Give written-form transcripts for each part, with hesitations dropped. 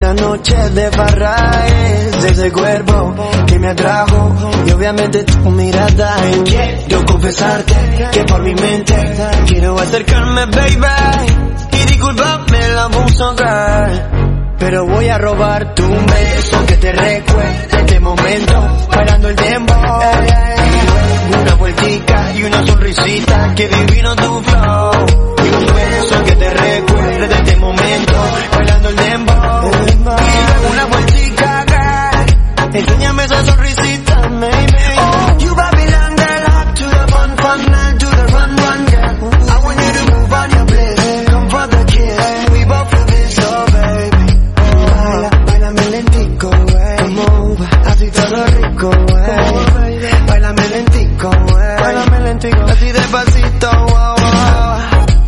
Esta noche de farra es ese cuerpo que me atrajo, y obviamente tu mirada. Quiero confesarte que por mi mente quiero acercarme, baby, y disculpame el abuso, girl, pero voy a robar tu beso que te recuerde este momento, bailando el tiempo. Una vueltica y una sonrisita, que divino tu flow, y un beso que te recuerde de este momento, bailando el dembow. Una vueltica, girl, enséñame esa sonrisita, baby. Oh, you Babylon girl, up to the fun, fun, and to the run, run, girl. I want you to move on your place, come for the kiss, we both feel this, oh baby. Baila, bailame lentico, move, así todo rico, bailame lentico, bailame lentico, así despacito, wow, wow.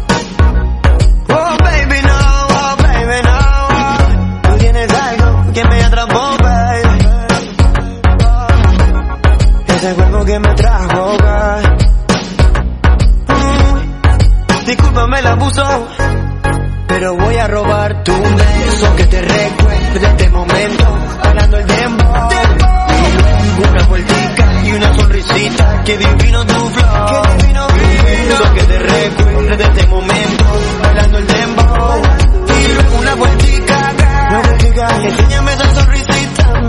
Oh baby no, oh baby no, tú tienes algo que me atrapó, baby, ese cuerpo que me trajo, girl. Discúlpame el abuso, pero voy a robar tu beso que te recuerde este momento.